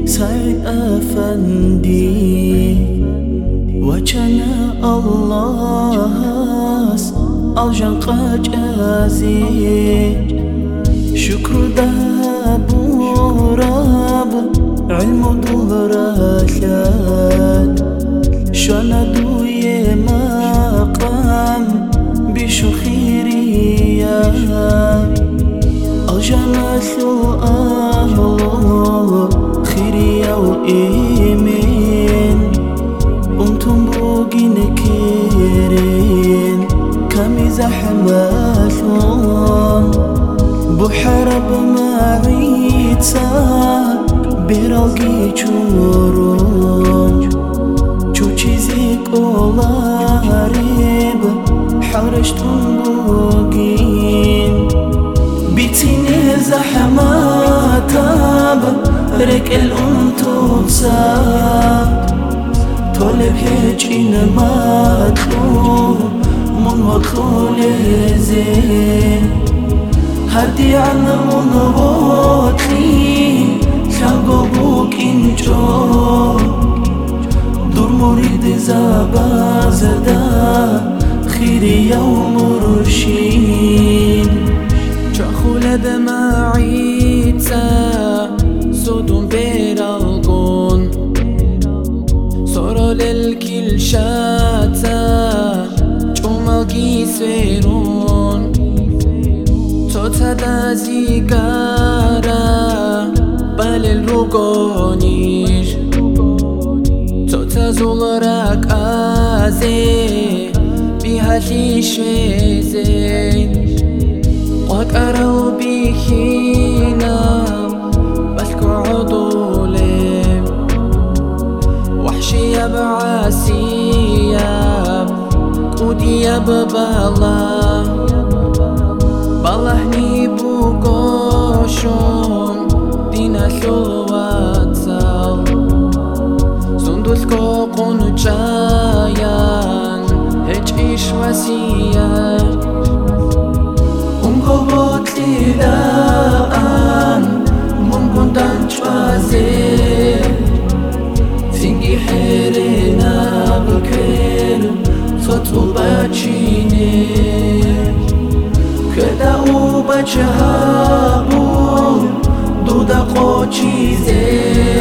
Said Efendi Wachana Allah'as Aljan qacazi Şükür da bu Rab Ilmu durashat Şana duye maqam Bishu khiriya Aljan aslu ahlu خيريا وإيمين أنتم بوقين كيرين كامي زحماتهم بحرب معيتا براقي جورون جو چيزيك أولاريب حرشتم بوقين بيتيني زحماتاب رك الأنتوسا طلب هجين مطلوب من مطلول زين هدي عنا من غوتلي شاقبوك انجو دور مريد زبازدا خيري يوم مرشين شاخول دماعيتا صوتهم بيرالقون صورو للكل شاتا جمال كيسيرون توتا دازي كارا بالالروقونيش توتا زولراك آزي بيها ليشويزين وقارو بيخينا عضولي وحشي بعاسية قودي ببالا بالهني بوقوشون دينا شواتسال سندوس كوقون جايان هج إيش وسيا قبوت ليلان ممكن تنشوازي تنجي حيرنا بكير صوتو باتشيني كدا وبجهابو دودا قوشيزي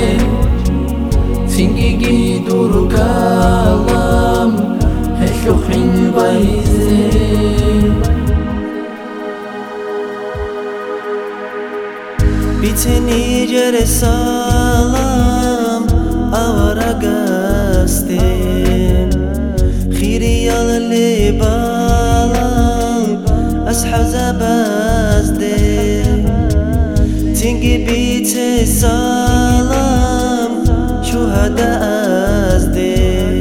تنجي جيدور كلام هشوخين بايزي Bitini jere salam avara gastin khiri yalli balam ashab zabazde tingi bite salam shuhada azde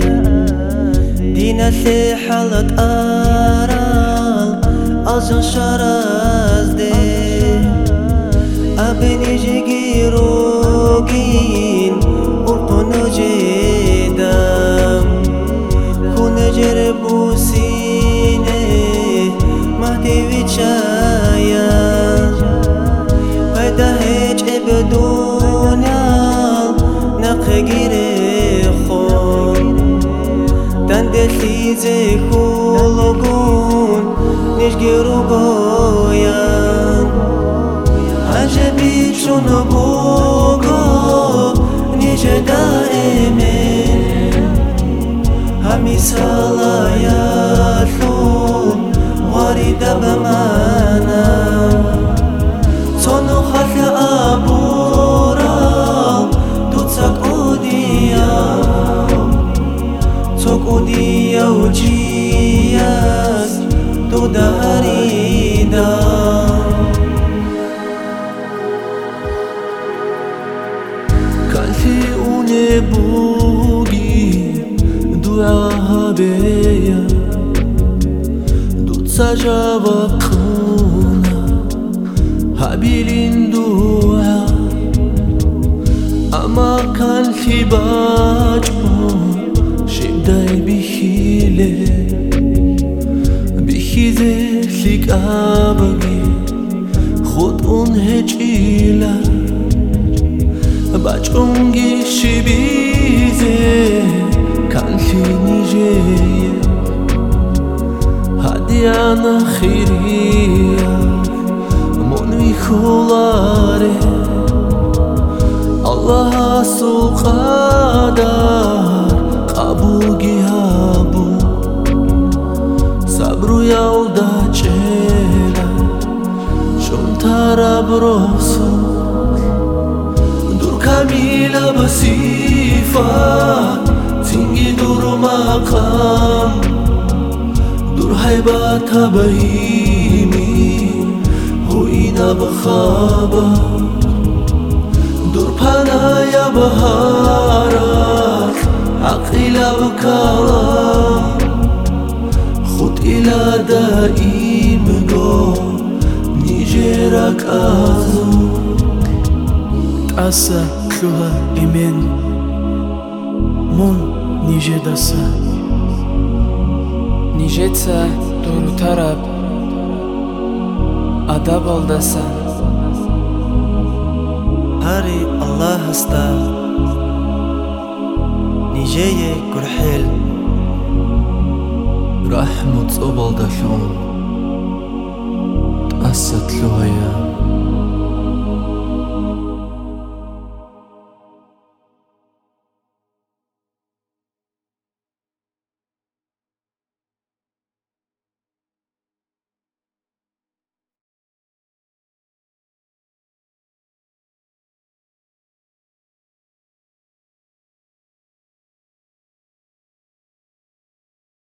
dina li halat aral aljan sharazde أبني جيروجين ورقنا جدام كنا جربو سينه مهدي وشايا هيدا هيج بدونيا نقغير خون تندلي زي خلقون نشجرو قويان عجبي شنو بوكو نيجي دائمين همي صلاياتهم وريدة بمانا صنو خلق أبورا دوتسك أوديا توك أوديا وجياس دودا هريدا بوغي دعاها بيا دوت سجابقونا هابيلين دعا أما كان في باجو شبداي بخيلة بخيزة لك أبغي خد هجيلة Bachungi shibize kanli nijeye Hadiana khiriya Monui khulare Allah sul qadar qabugi habu Sabru yalda chela Shontara brosu Dur kamila basifa Tingi dur maqam Dur haybata bahimi Huina bkhabar Dur panaya baharat Aqila bkalam Khud ila daim go Nijerak azu Asa tluha imen Mon nije dasa Nijetsa doğru tarab Adab aldasa Hari Allah hasta Nijeye kurhel Rahmut obalda shon